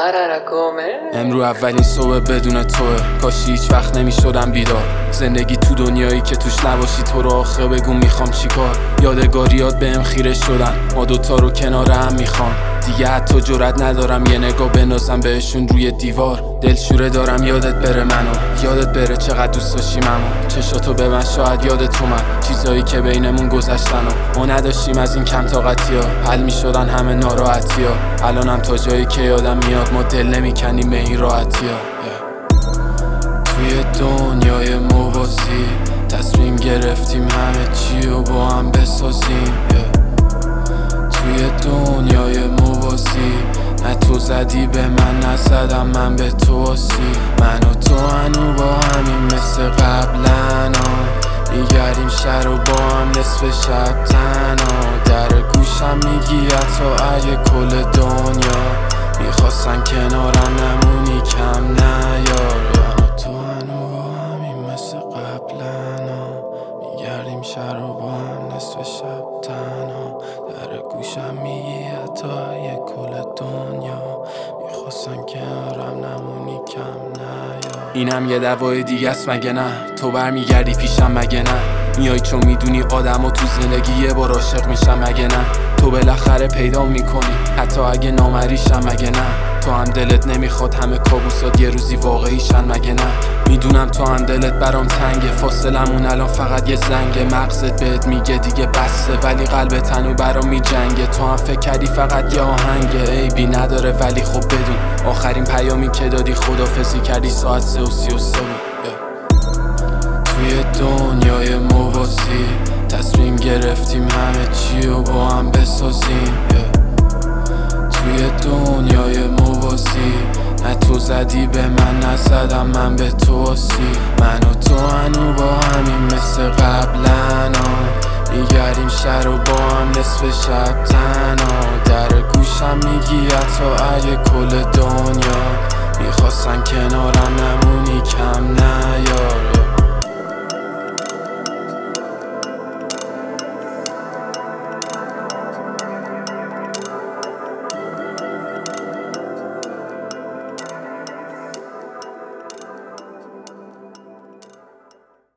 امرو اولین صبح بدون توه، کاشی هیچ وقت نمیشدم بیدار. زندگی تو دنیایی که توش نباشی تو رو آخه بگو میخوام چیکار. یادگاریات بهم خیره شدن، ما دوتا رو کنار هم میخوام. دیگه حتی جرئت ندارم یه نگاه بندازم بهشون روی دیوار. دلشوره دارم یادت بره منو، یادت بره چقدر دوست داشتیم منو. چشاتو به من شاید یادت اومد چیزایی که بینمون گذشتن و ما نداشتیم از این کم طاقتی ها. حل میشدن همه ناراحتی ها. الانم تا جایی که یادم میاد ما دل نمیکنیم به این راحتی ها. توی دنیای موازی تصمیم گرفتیم همه چی رو با هم بسازیم. توی دنیای موازی نه تو زدی به من نزدم من به تو آسی. من و تو هنو با همین مثل قبلن میگردیم شهر و با هم نصف شب تنها. در گوشم میگی حتی اگه کل دنیا میخواستن کنارم نمونی کم نیار. من و تو هنو با همین مثل قبلن میگردیم شهر و با هم نصف شب تنها. در گوشم میگی حتی اگه کل دنیا میخواستن کنارم نمونی کم نیار. اینم یه دوای دیگه است مگه نه؟ تو برمیگردی پیشم مگه نه؟ میای چون میدونی آدم تو زندگی یه بار عاشق میشم مگه نه؟ تو بالاخره پیدا میکنی حتی اگه نامریشم مگه نه؟ تو هم دلت نمیخواد همه کابوسات یه روزی واقعیشن مگه نه؟ میدونم تو هم دلت برام تنگه، فاصلمون الان فقط یه زنگه. مغزت بهت میگه دیگه بسته ولی قلبت هنو برام میجنگه. تو هم فکر کردی فقط یه آهنگه، عیبی نداره ولی خب بدون آخرین پیامی که دادی خدافظی کردی ساعت 3:33 بود. توی دنیای موازی تصمیم گرفتیم همه چی رو با هم بسازیم. توی دنیای موازی نه تو زدی به من نزدم من به تو آسی. من و تو هنو با همین مثل قبلن میگردیم شهر و با هم نصف شب تنها. در گوشم میگی حتی اگه کل دنیا میخواستن کنارم نمونی کم نیار.